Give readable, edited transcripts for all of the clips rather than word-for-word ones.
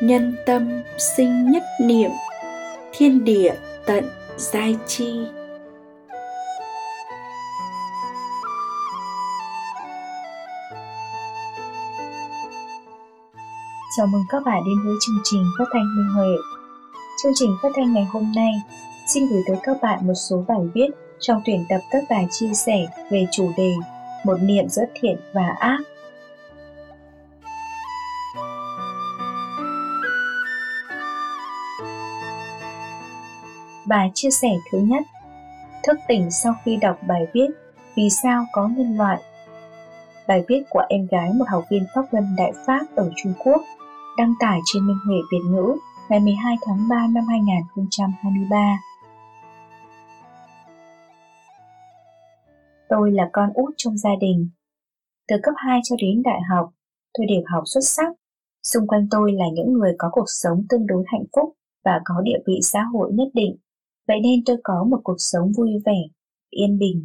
nhân tâm sinh nhất niệm, thiên địa tận giai chi. Chào mừng các bạn đến với chương trình phát thanh Minh Huệ. Chương trình phát thanh ngày hôm nay xin gửi tới các bạn một số bài viết trong tuyển tập các bài chia sẻ về chủ đề một niệm giữa thiện và ác. Bài chia sẻ thứ nhất: thức tỉnh sau khi đọc bài viết Vì sao có nhân loại. Bài viết của em gái một học viên Pháp Luân Đại Pháp ở Trung Quốc, đăng tải trên Minh Huệ Việt ngữ ngày 12 tháng 3 năm 2023. Tôi là con út trong gia đình. Từ cấp 2 cho đến đại học, tôi đều học xuất sắc. Xung quanh tôi là những người có cuộc sống tương đối hạnh phúc và có địa vị xã hội nhất định. Vậy nên tôi có một cuộc sống vui vẻ, yên bình.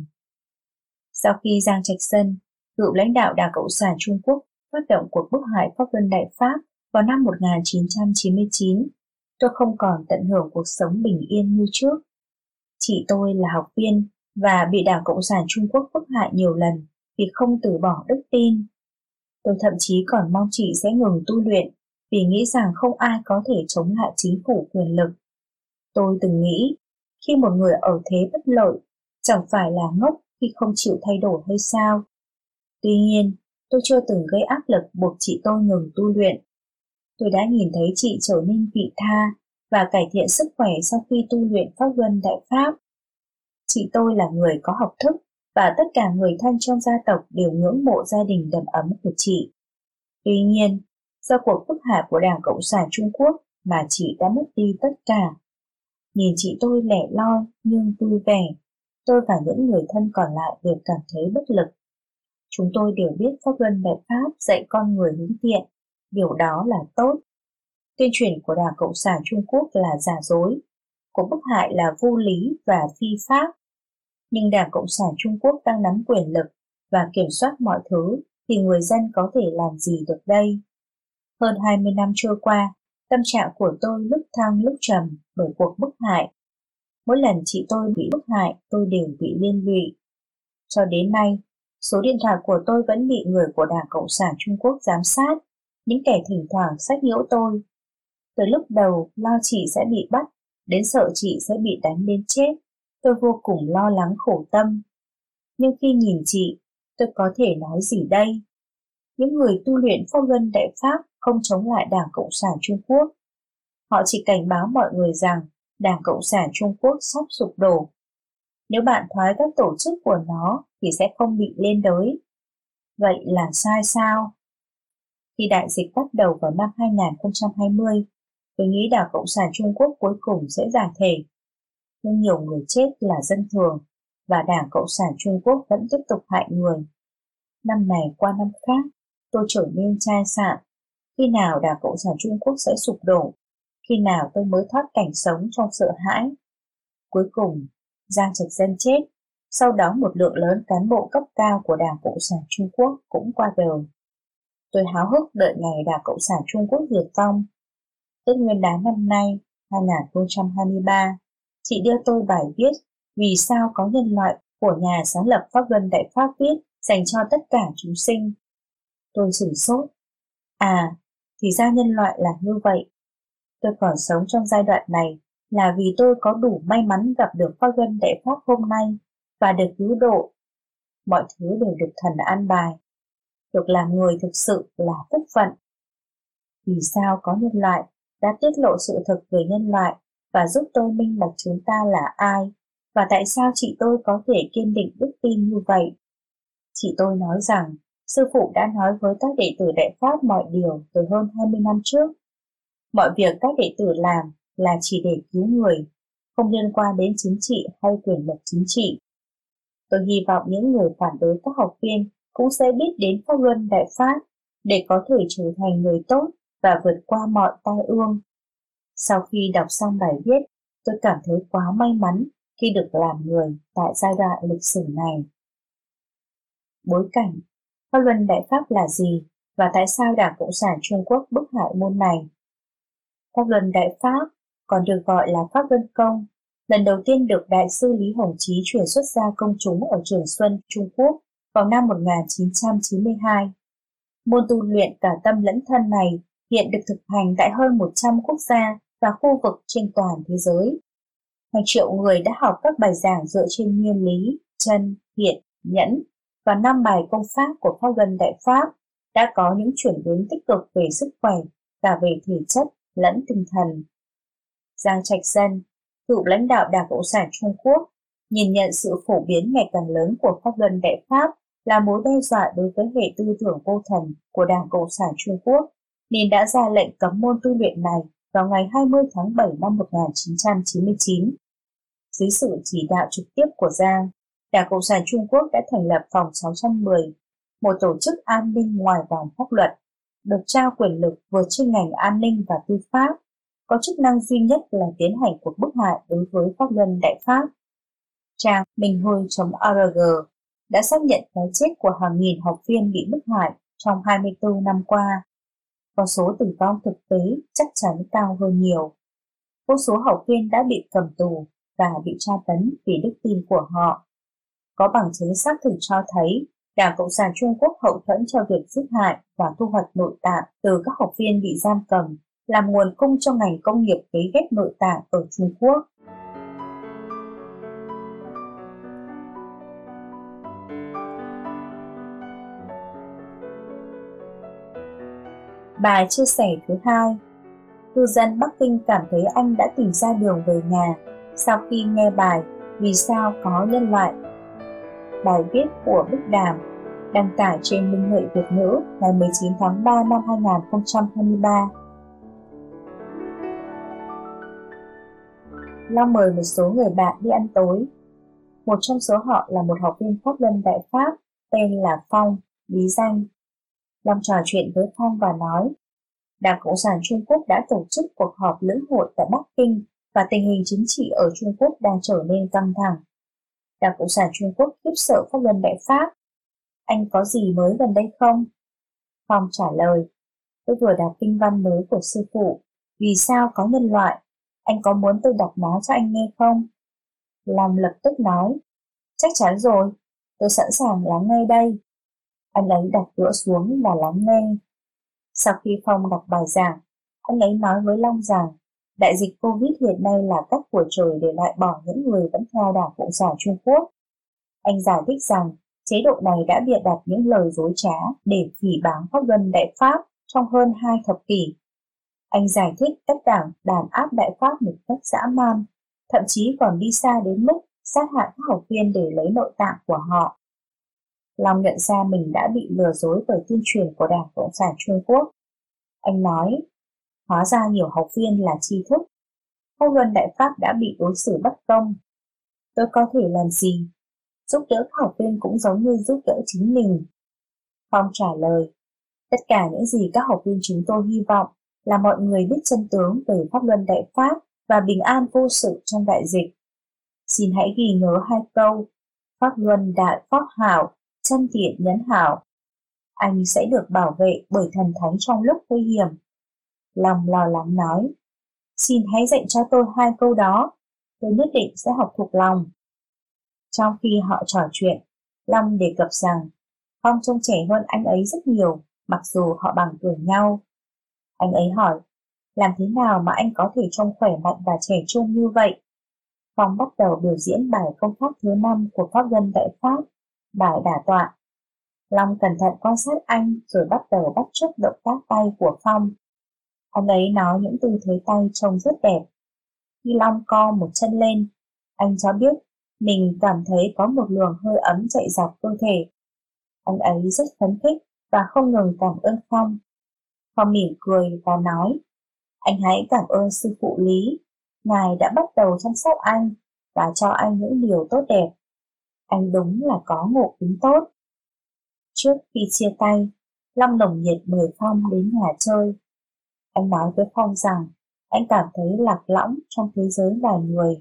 Sau khi Giang Trạch Dân, cựu lãnh đạo Đảng Cộng sản Trung Quốc, phát động cuộc bức hại Pháp Luân Đại Pháp vào năm 1999, tôi không còn tận hưởng cuộc sống bình yên như trước. Chị tôi là học viên và bị Đảng Cộng sản Trung Quốc bức hại nhiều lần vì không từ bỏ đức tin. Tôi thậm chí còn mong chị sẽ ngừng tu luyện vì nghĩ rằng không ai có thể chống lại chính phủ quyền lực. Tôi từng nghĩ, khi một người ở thế bất lợi, chẳng phải là ngốc khi không chịu thay đổi hay sao? Tuy nhiên, tôi chưa từng gây áp lực buộc chị tôi ngừng tu luyện. Tôi đã nhìn thấy chị trở nên vị tha và cải thiện sức khỏe sau khi tu luyện Pháp Luân Đại Pháp. Chị tôi là người có học thức và tất cả người thân trong gia tộc đều ngưỡng mộ gia đình đầm ấm của chị. Tuy nhiên, do cuộc bức hại của Đảng Cộng sản Trung Quốc mà chị đã mất đi tất cả. Nhìn chị tôi lẻ loi nhưng vui vẻ, tôi và những người thân còn lại đều cảm thấy bất lực. Chúng tôi đều biết Pháp Luân Đại Pháp dạy con người hướng thiện, điều đó là tốt. Tuyên truyền của Đảng Cộng sản Trung Quốc là giả dối, cuộc bức hại là vô lý và phi pháp. Nhưng Đảng Cộng sản Trung Quốc đang nắm quyền lực và kiểm soát mọi thứ thì người dân có thể làm gì được đây? Hơn 20 năm trôi qua, tâm trạng của tôi lúc thăng lúc trầm bởi cuộc bức hại. Mỗi lần chị tôi bị bức hại, tôi đều bị liên lụy. Cho đến nay, số điện thoại của tôi vẫn bị người của Đảng Cộng sản Trung Quốc giám sát, những kẻ thỉnh thoảng sách nhiễu tôi. Từ lúc đầu lo chị sẽ bị bắt, đến sợ chị sẽ bị đánh đến chết, tôi vô cùng lo lắng khổ tâm. Nhưng khi nhìn chị, tôi có thể nói gì đây? Những người tu luyện Pháp Luân Đại Pháp không chống lại Đảng Cộng sản Trung Quốc. Họ chỉ cảnh báo mọi người rằng Đảng Cộng sản Trung Quốc sắp sụp đổ. Nếu bạn thoái các tổ chức của nó thì sẽ không bị lên đới. Vậy là sai sao? Khi đại dịch bắt đầu vào năm 2020, tôi nghĩ Đảng Cộng sản Trung Quốc cuối cùng sẽ giải thể. Nhưng nhiều người chết là dân thường và Đảng Cộng sản Trung Quốc vẫn tiếp tục hại người. Năm này qua năm khác, tôi trở nên chai sạn. Khi nào Đảng Cộng sản Trung Quốc sẽ sụp đổ? Khi nào tôi mới thoát cảnh sống trong sợ hãi? Cuối cùng, Giang Trạch Dân chết. Sau đó một lượng lớn cán bộ cấp cao của Đảng Cộng sản Trung Quốc cũng qua đời. Tôi háo hức đợi ngày Đảng Cộng sản Trung Quốc diệt vong. Tết Nguyên đán năm nay, 2023, chị đưa tôi bài viết Vì sao có nhân loại của nhà sáng lập Pháp Luân Đại Pháp viết dành cho tất cả chúng sinh. Tôi sửng sốt. Thì ra nhân loại là như vậy. Tôi còn sống trong giai đoạn này là vì tôi có đủ may mắn gặp được Pháp Luân Đại Pháp hôm nay và được cứu độ. Mọi thứ đều được thần an bài. Được làm người thực sự là phúc phận. Vì sao có nhân loại đã tiết lộ sự thực về nhân loại và giúp tôi minh bạch chúng ta là ai, và tại sao chị tôi có thể kiên định đức tin như vậy. Chị tôi nói rằng sư phụ đã nói với các đệ tử Đại Pháp mọi điều từ hơn 20 năm trước. Mọi việc các đệ tử làm là chỉ để cứu người, không liên quan đến chính trị hay quyền lực chính trị. Tôi hy vọng những người phản đối các học viên cũng sẽ biết đến Pháp Luân Đại Pháp để có thể trở thành người tốt và vượt qua mọi tai ương. Sau khi đọc xong bài viết, tôi cảm thấy quá may mắn khi được làm người tại giai đoạn lịch sử này. Bối cảnh: Pháp Luân Đại Pháp là gì và tại sao Đảng Cộng sản Trung Quốc bức hại môn này? Pháp Luân Đại Pháp, còn được gọi là Pháp Luân Công, lần đầu tiên được Đại sư Lý Hồng Chí truyền xuất ra công chúng ở Trường Xuân, Trung Quốc vào năm 1992. Môn tu luyện cả tâm lẫn thân này hiện được thực hành tại hơn 100 quốc gia và khu vực trên toàn thế giới. Hàng triệu người đã học các bài giảng dựa trên nguyên lý, chân, hiện, nhẫn và 5 bài công pháp của Pháp Luân Đại Pháp đã có những chuyển biến tích cực về sức khỏe, cả về thể chất lẫn tinh thần. Giang Trạch Dân, cựu lãnh đạo Đảng Cộng sản Trung Quốc, nhìn nhận sự phổ biến ngày càng lớn của Pháp Luân Đại Pháp là mối đe dọa đối với hệ tư tưởng vô thần của Đảng Cộng sản Trung Quốc, nên đã ra lệnh cấm môn tu luyện này vào ngày 20 tháng 7 năm 1999. Dưới sự chỉ đạo trực tiếp của Giang, Đảng Cộng sản Trung Quốc đã thành lập Phòng 610, một tổ chức an ninh ngoài vòng pháp luật, được trao quyền lực vượt trên ngành an ninh và tư pháp, có chức năng duy nhất là tiến hành cuộc bức hại đối với Pháp Luân Đại Pháp. Trang minhui.org đã xác nhận cái chết của hàng nghìn học viên bị bức hại trong 24 năm qua. Con số tử vong thực tế chắc chắn cao hơn nhiều. Vô số học viên đã bị cầm tù và bị tra tấn vì đức tin của họ. Có bằng chứng xác thực cho thấy Đảng Cộng sản Trung Quốc hậu thuẫn cho việc giết hại và thu hoạch nội tạng từ các học viên bị giam cầm, làm nguồn cung cho ngành công nghiệp cấy ghép nội tạng ở Trung Quốc. Bài chia sẻ thứ 2. Cư dân Bắc Kinh cảm thấy anh đã tìm ra đường về nhà sau khi nghe bài Vì sao có nhân loại. Bài viết của Bích Đàm đăng tải trên Minh Huệ Việt ngữ ngày 19 tháng 3 năm 2023. Long mời một số người bạn đi ăn tối. Một trong số họ là một học viên Pháp Luân Đại Pháp tên là Phong, bí danh. Long trò chuyện với Phong và nói, Đảng Cộng sản Trung Quốc đã tổ chức cuộc họp lưỡng hội tại Bắc Kinh và tình hình chính trị ở Trung Quốc đang trở nên căng thẳng. Đảng Cộng sản Trung Quốc khiếp sợ Pháp Luân Đại Pháp. Anh có gì mới gần đây không? Phong trả lời, tôi vừa đọc kinh văn mới của sư phụ, Vì sao có nhân loại? Anh có muốn tôi đọc nó cho anh nghe không? Long lập tức nói, chắc chắn rồi, tôi sẵn sàng lắng nghe đây. Anh ấy đặt đũa xuống và lắng nghe. Sau khi Phong đọc bài giảng, anh ấy nói với Long rằng đại dịch Covid hiện nay là cách của trời để loại bỏ những người vẫn theo Đảng Cộng sản Trung Quốc. Anh giải thích rằng chế độ này đã bịa đặt những lời dối trá để phỉ báng Pháp Luân Đại Pháp trong hơn 2 thập kỷ. Anh giải thích cách đảng đàn áp Đại Pháp một cách dã man, thậm chí còn đi xa đến mức sát hại các học viên để lấy nội tạng của họ. Long nhận ra mình đã bị lừa dối bởi tuyên truyền của Đảng Cộng sản Trung Quốc. Anh nói, hóa ra nhiều học viên là tri thức. Pháp Luân Đại Pháp đã bị đối xử bất công. Tôi có thể làm gì? Giúp đỡ các học viên cũng giống như giúp đỡ chính mình. Phong trả lời, tất cả những gì các học viên chúng tôi hy vọng là mọi người biết chân tướng về Pháp Luân Đại Pháp và bình an vô sự trong đại dịch. Xin hãy ghi nhớ 2 câu, Pháp Luân Đại Pháp hảo, chân thiện nhẫn hảo. Anh sẽ được bảo vệ bởi thần thánh trong lúc nguy hiểm. Long lo lắng nói, xin hãy dạy cho tôi 2 câu đó, tôi nhất định sẽ học thuộc lòng. Trong khi họ trò chuyện, Long đề cập rằng Phong trông trẻ hơn anh ấy rất nhiều, mặc dù họ bằng tuổi nhau. Anh ấy hỏi, làm thế nào mà anh có thể trông khỏe mạnh và trẻ trung như vậy? Phong bắt đầu biểu diễn bài công pháp thứ 5 của Pháp Luân Đại Pháp, bài đả tọa. Long cẩn thận quan sát anh rồi bắt đầu bắt chước động tác tay của Phong. Anh ấy nói những tư thế tay trông rất đẹp. Khi Long co một chân lên, anh cho biết mình cảm thấy có một luồng hơi ấm chạy dọc cơ thể. Anh ấy rất phấn khích và không ngừng cảm ơn Phong. Phong mỉm cười và nói, anh hãy cảm ơn sư phụ Lý. Ngài đã bắt đầu chăm sóc anh và cho anh những điều tốt đẹp. Anh đúng là có ngộ tính tốt. Trước khi chia tay, Long nồng nhiệt mời Phong đến nhà chơi. Anh nói với Phong rằng anh cảm thấy lạc lõng trong thế giới loài người.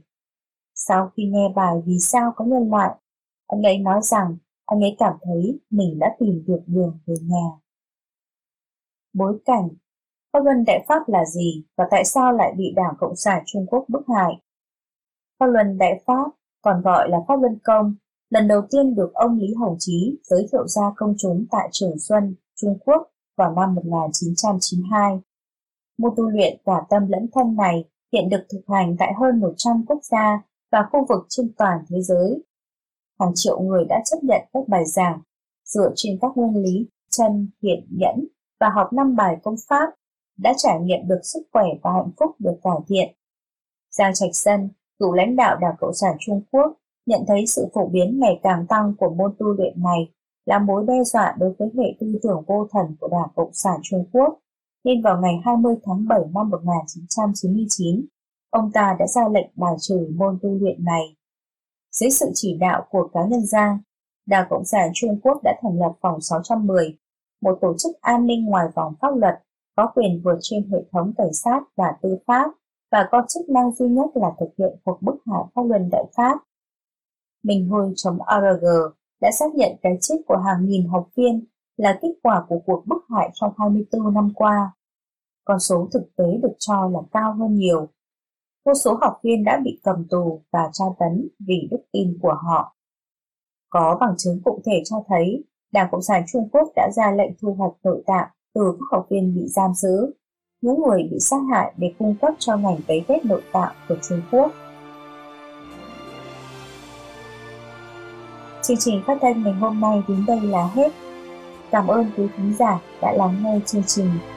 Sau khi nghe bài Vì sao có nhân loại, anh ấy nói rằng anh ấy cảm thấy mình đã tìm được đường về nhà. Bối cảnh: Pháp luân Đại Pháp là gì và tại sao lại bị Đảng Cộng sản Trung Quốc bức hại? Pháp luân Đại Pháp, còn gọi là Pháp Luân Công, lần đầu tiên được ông Lý Hồng Chí giới thiệu ra công chúng tại Trường Xuân, Trung Quốc vào năm 1992. Môn tu luyện cả tâm lẫn thân này hiện được thực hành tại hơn 100 quốc gia và khu vực trên toàn thế giới. Hàng triệu người đã chấp nhận các bài giảng dựa trên các nguyên lý chân, thiện, nhẫn và học 5 bài công pháp, đã trải nghiệm được sức khỏe và hạnh phúc được cải thiện. Giang Trạch Dân, cựu lãnh đạo Đảng Cộng sản Trung Quốc, nhận thấy sự phổ biến ngày càng tăng của môn tu luyện này là mối đe dọa đối với hệ tư tưởng vô thần của Đảng Cộng sản Trung Quốc, nên vào ngày 20 tháng 7 năm 1999, ông ta đã ra lệnh bài trừ môn tu luyện này. Dưới sự chỉ đạo của cá nhân Giang, Đảng Cộng sản Trung Quốc đã thành lập Phòng 610, một tổ chức an ninh ngoài vòng pháp luật, có quyền vượt trên hệ thống cảnh sát và tư pháp, và có chức năng duy nhất là thực hiện cuộc bức hại Pháp luân Đại Pháp. Minh Huy.org đã xác nhận cái chết của hàng nghìn học viên là kết quả của cuộc bức hại trong 24 năm qua. Con số thực tế được cho là cao hơn nhiều. Vô số học viên đã bị cầm tù và tra tấn vì đức tin của họ. Có bằng chứng cụ thể cho thấy Đảng Cộng sản Trung Quốc đã ra lệnh thu hoạch nội tạng từ các học viên bị giam giữ, những người bị sát hại để cung cấp cho ngành cấy ghép nội tạng của Trung Quốc. Chương trình phát thanh ngày hôm nay đến đây là hết. Cảm ơn quý khán giả đã lắng nghe chương trình.